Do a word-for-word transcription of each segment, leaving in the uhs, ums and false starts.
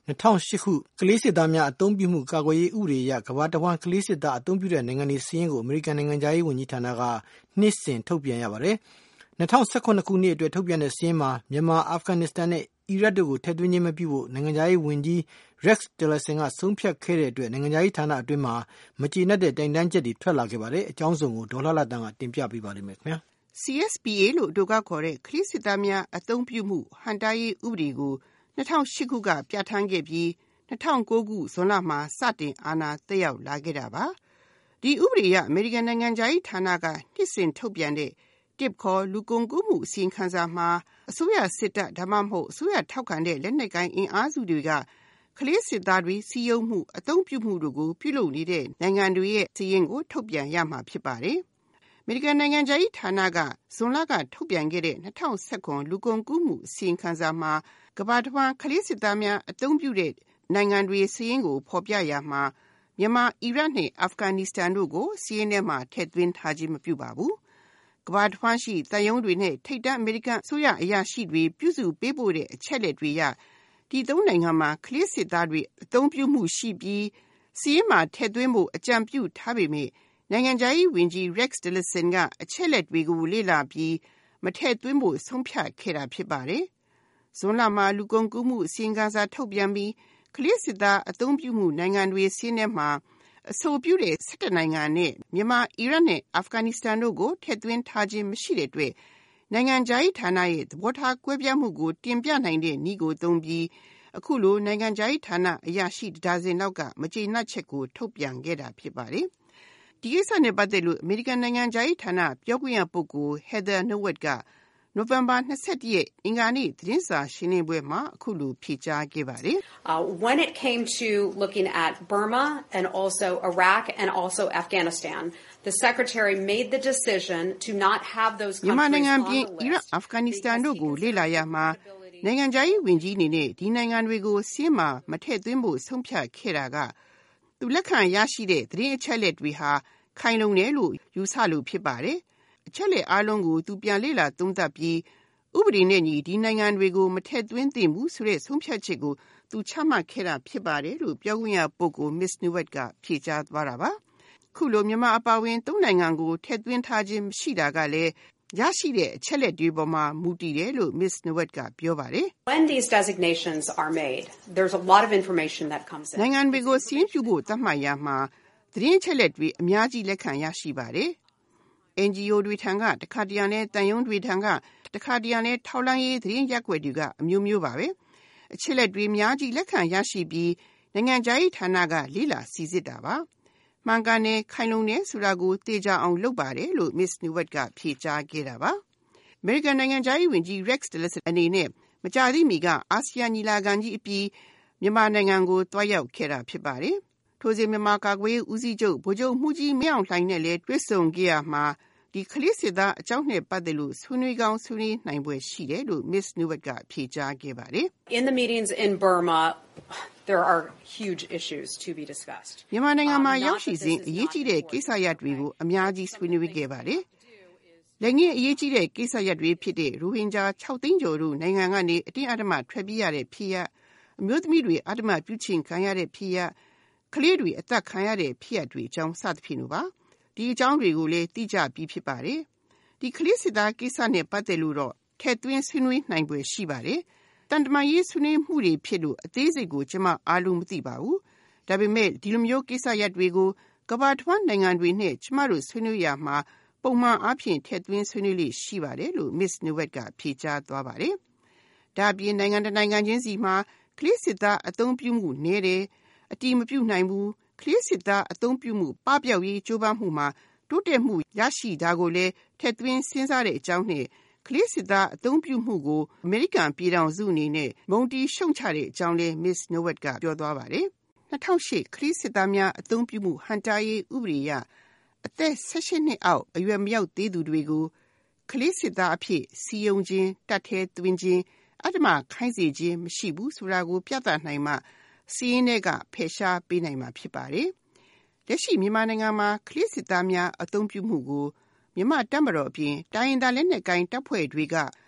two thousand eight ခုကလေးစစ်သားများအသုံးပြုမှုကာကွယ်ရေးဥပဒေအရကမ္ဘာတစ်ဝန်းကလေးစစ်သားအသုံးပြုတဲ့နိုင်ငံတွေစာရင်းကိုအမေရိကန်နိုင်ငံသားရေးဝန်ကြီးဌာနကနှစ်စဉ်ထုတ်ပြန်ရပါတယ်။two thousand seventeenခုနှစ်အတွက်ထုတ်ပြန်တဲ့စာရင်းမှာမြန်မာ၊အာဖဂန်နစ္စတန်နဲ့အီရတ်တို့ကိုထည့်သွင်းခြင်းမပြုဖို့နိုင်ငံသားရေးဝန်ကြီး Rex Tillerson ကဆုံးဖြတ်ခဲ့တဲ့အတွက်နိုင်ငံသားရေးဌာနအတွင်းမှာမကျေနပ်တဲ့တိုင်တန်းချက်တွေထွက်လာခဲ့ပါတယ်။အကြောင်းစုံကိုဒေါ်လှလှတန်းကတင်ပြပေးပါလိမ့်မယ်ခင်ဗျာ။ C S P A လို့အတိုကောက်ခေါ်တဲ့ကလေးစစ်သားများအသုံးပြုမှုဟန့်တားရေးဥပဒေကိုtwo thousand eightခုကပြဋ္ဌာန်းခဲ့ပြီးtwo thousand nineခုဇွန်လမှာစတင်အာဏာသက်ရောက်လာခဲ့တာပါ။ဒီဥပဒေအရအမေရိကန်နိုင်ငံသားရေးဌာနကနှစ်စဉ်ထုတ်ပြန်တဲ့တစ်ခေါ်လူကုန်ကူးမှုအစီရင်ခံစာမှာအစိုးရစစ်တပ်ဒါမှမဟုတ်အစိုးရထောက်ခံတဲ့လက်နက်ကိုင်အင်အားစုတွေကကလေးစစ်သားတွေစီယုံမှုအသုံးပြုမှုတို့ကိုပြုလုပ်နေတဲ့နိုင်ငံတွေရဲ့စာရင်းကိုထုတ်ပြန်ရမှာဖြစ်ပါတယ်။အမေရိကန်နိုင်ငံသားရေးဌာနကဇွန်လကထုတ်ပြန်ခဲ့တဲ့two thousand elevenလူကုန်ကူးမှုအစီရင်ခံစာမှာကမ္ဘာတစ်ဝန်းကလေးစစ်သားများအသုံးပြုတဲ့နိုင်ငံတွေစာရင်းကိုဖော်ပြရမှာမြန်မာ၊အီရတ်နဲ့အာဖဂန်နစ္စတန်တို့ကိုစာရင်းထဲမှာထည့်သွင်းထားခြင်းမပြုပါဘူး။ကမ္ဘာတစ်ဝန်းရှိသံရုံးတွေနဲ့ထိပ်တန်းအမေရိကန်အစိုးရအရာရှိတွေပြုစုပေးပို့တဲ့အချက်အလက်တွေအရဒီသုံးနိုင်ငံမှာကလေးစစ်သားတွေအသုံးပြုမှုရှိပြီးစာရင်းမှာထည့်သွင်းဖို့အကြံပြုထားပေမဲ့နိုင်ငံခြားရေးဝန်ကြီး Rex Tillerson ကအချက်အလက်တွေကိုလေ့လာပြီးမထည့်သွင်းဖို့ဆုံးဖြတ်ခဲ့တာဖြစ်ပါတယ်။ဇွန်လမှာလူကုန်ကူးမှုအစီရင်ခံစာထုတ်ပြန်ပြီးကလေးစစ်သားအသုံးပြုမှုနိုင်ငံတွေစာရင်းထဲမှာအဆိုပြုတဲ့sevenနိုင်ငံနဲ့မြန်မာ၊အီရတ်နဲ့အာဖဂန်နစ္စတန်တို့ကိုထည့်သွင်းထားခြင်းမရှိတဲ့အတွက်နိုင်ငံခြားရေးဌာနရဲ့သဘောထားကွဲပြားမှုကိုတင်ပြနိုင်တဲ့နည်းကိုသုံးပြီးအခုလိုနိုင်ငံခြားရေးဌာနအရာရှိတစ်ဒါဇင်လောက်ကမကျေနပ်ချက်ကိုထုတ်ပြန်ခဲ့တာဖြစ်ပါတယ်။ဒီကိစ္စနဲ့ပတ်သက်လို့အမေရိကန်နိုင်ငံခြားရေးဌာနပြောခွင့်ရပုဂ္ဂိုလ် Heather Nauert ကနိုဝင်ဘာtwenty-secondရက်အင်္ဂါနေ့သတင်းစာရှင်းလင်းပွဲမှာအခုလိုဖြေကြားခဲ့ပါတယ်။ Uh, when it came to looking at Burma and also Iraq and also Afghanistan, the Secretary made the decision to not have those countries on the list. မြန်မာနိုင်ငံပြင်အီရတ်၊အာဖဂန်နစ္စတန်တို့ကိုလေ့လာရမှာနိုင်ငံခြားရေးဝန်ကြီးအနေနဲ့ဒီနိုင်ငံတွေကိုစာရင်းမှာမထည့်သွင်းဖို့ဆုံးဖြတ်ခဲ့တာကသူလက်ခံရရှိတဲ့သတင်းအချက်အလက်တွေဟာခိုင်လုံတယ်လို့ယူဆလို့ဖြစ်ပါတယ်။အချက်လက်အားလုံးကိုသူပြန်လေ့လာသုံးသပ်ပြီးဥပဒေနဲ့ညီဒီနိုင်ငံတွေကိုမထည့်သွင်းသင့်ဘူးဆိုတဲ့ဆုံးဖြတ်ချက်ကိုသူချမှတ်ခဲ့တာဖြစ်ပါတယ်လို့ပြောခွင့်ရပုဂ္ဂိုလ် Miz Nauert ကဖြေကြားသွားတာပါ။ခုလိုမြန်မာအပါအဝင်သုံးနိုင်ငံကိုထည့်သွင်းထားခြင်းမရှိတာကလည်းရရှိတဲ့အချက်လက်တွေပေါ်မှာမူတည်တယ်လို့ Miz Nauert ကပြောပါတယ်။ When these designations are made, there's a lot of information that comes in. နိုင်ငံတွေကိုစာရင်းပြုဖို့သတ်မှတ်ရမှာသတင်းအချက်လက်တွေအများကြီးလက်ခံရရှိပါတယ်။ N G O တွေထံကတခါတရံနဲ့တန်ယုံတွေထံကတခါတရံနဲ့ထောက်လှမ်းရေးသတင်းရက်ွက်တွေကအမျိုးမျိုးပါပဲ။အချက်လက်တွေအများကြီးလက်ခံရရှိပြီးနိုင်ငံခြားရေးဌာနကလေ့လာစီစစ်တာပါ။မှန်ကန်တဲ့ခိုင်လုံတဲ့ဆိုတာကိုသိကြအောင်လုပ်ပါတယ်လို့ Miz Nauert ကဖြေကြားခဲ့တာပါ။ American နိုင်ငံခြားရေးဝန်ကြီး Rex Tillerson အနေနဲ့မကြာသေးမီကအာဆီယံညီလာခံကြီးအပြီးမြန်မာနိုင်ငံကိုတွားရောက်ခဲ့တာဖြစ်ပါတယ်။ထိုစဉ်မြန်မာကာကွယ်ရေးဦးစီးချုပ်ဗိုလ်ချုပ်မှုကြီးမင်းအောင်လှိုင်နဲ့လည်းတွေ့ဆုံခဲ့ရမှာဒီကလေးစစ်သားအကြောင်းနဲ့ပတ်သက်လို့ဆွေးနွေးကောင်းဆွေးနွေးနိုင်ပွဲရှိတယ်လို့ Miz Nauert ကဖြေကြားခဲ့ပါတယ်။ In the meetings in Burma, there are huge issues to be discussed. မြန်မာနိုင်ငံမှာရောက်ရှိစဉ်အရေးကြီးတဲ့ကိစ္စရပ်တွေကိုအများကြီးဆွေးနွေးခဲ့ပါတယ်။လက်ငင်းအရေးကြီးတဲ့ကိစ္စရပ်တွေဖြစ်တဲ့ရိုဟင်ဂျာsixသိန်းကျော်တို့နိုင်ငံကနေအတင်းအဓမ္မထွက်ပြေးရတဲ့ဖြစ်ရပ်အမျိုးသမီးတွေအဓမ္မပြုချင်ခံရတဲ့ဖြစ်ရပ်ကလေးတွေအသက်ခံရတဲ့ဖြစ်ရပ်တွေအကြောင်းစသဖြင့်တို့ပါဒီအကြောင်းတွေကိုလည်းသိကြပြီးဖြစ်ပါတယ်ဒီကလေးစစ်သားကိစ္စနဲ့ပတ်သက်လို့တော့ထည့်သွင်းဆွေးနွေးနိုင်ပွဲရှိပါတယ်တန်တမာရေးဆွေးနွေးမှုတွေဖြစ်လို့အသေးစိတ်ကိုကျွန်မအားလုံးမသိပါဘူးဒါပေမဲ့ဒီလိုမျိုးကိစ္စရပ်တွေကိုကမ္ဘာတစ်ဝန်းနိုင်ငံတွေနဲ့ကျွန်မတို့ဆွေးနွေးရမှာပုံမှန်အားဖြင့်ထည့်သွင်းဆွေးနွေးလိရှိပါတယ်လို့ Miz Nauert ကဖြေကြားသွားပါတယ်ဒါအပြင်နိုင်ငံတကာနိုင်ငံချင်းစီမှာကလေးစစ်သားအသုံးပြုမှုနည်းတယ်အတိမပြုနိုင်ဘူးကလေးစစ်သားအသုံးပြုမှုပပျောက်ရေးကြိုးပမ်းမှုမှာတိုးတက်မှုရရှိတာကိုလည်းထည့်သွင်းစဉ်းစားတဲ့အကြောင်းနဲ့ကလေးစစ်သားအသုံးပြုမှုကိုအမေရိကန်ပြည်ထောင်စုအနေနဲ့မုံတီရှုံချတဲ့အကြောင်းလည်း Miz Nauert ကပြောသွားပါတယ်။two thousand eightကလေးစစ်သားများအသုံးပြုမှုဟန်တာရေးဥပဒေအရအသက်eighteenနှစ်အောက်အရွယ်မရောက်သေးသူတွေကိုကလေးစစ်သားအဖြစ်စီယုံခြင်းတပ်ထဲသွင်းခြင်းအဓမ္မခိုင်းစေခြင်းမရှိဘူးဆိုတာကိုပြသနိုင်မှစီးရင်တွေကဖယ်ရှားပေးနိုင်မှာဖြစ်ပါတယ်။လက်ရှိမြန်မာနိုင်ငံမှာကလေးစစ်သားများအသုံးပြုမှုကိုမြန်မာတပ်မတော်အပြင်တိုင်းရင်းသားလက်နက်ကိုင်တပ်ဖွဲ့တွေက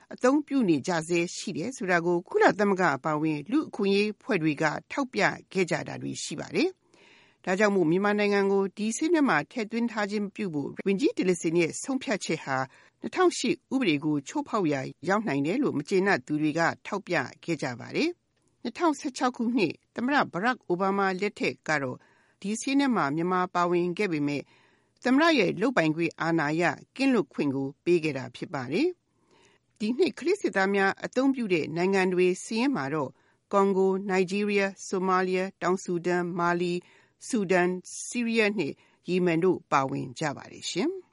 အသုံးပြုနေကြဆဲရှိတယ်ဆိုတာကိုကုလသမဂ္ဂအပါအဝင်လူ့အခွင့်အရေးဖွဲ့တွေကထောက်ပြခဲ့ကြတာတွေရှိပါတယ်။ဒါကြောင့်မို့မြန်မာနိုင်ငံကိုဒီစည်းမျဉ်းမှာထည့်သွင်းထားခြင်းပြုဖို့ဝန်ကြီးတလစင်ရဲ့ဆုံးဖြတ်ချက်ဟာ၂၀၀၈ဥပဒေကိုချိုးဖောက်ရာရောက်နိုင်တယ်လို့မကျေနပ်သူတွေကထောက်ပြခဲ့ကြပါတယ်။၂၀၁၆ခုနှစ်သမ္မတဘရက်အိုဘားမားလက်ထက်ကတော့ဒီစည်းမျဉ်းမှာမြန်မာပါဝင်ခဲ့ပေမဲ့သမ္မတရဲ့လုပ်ပိုင်ခွင့်အာဏာအရကင်းလွတ်ခွင့်ကိုပေးခဲ့တာဖြစ်ပါတယ်။ဒီနှစ်ခရစ်စစ်သားများအသုံးပြုတဲ့နိုင်ငံတွေစီးရင်မှာတော့ကွန်ဂို၊နိုင်ဂျီးရီးယား၊ဆိုမာလီယာ၊တောင်ဆူဒန်၊မာလီ၊ဆူဒန်၊ဆီးရီးယားနဲ့ယီမန်တို့ပါဝင်ကြပါတယ်ရှင်။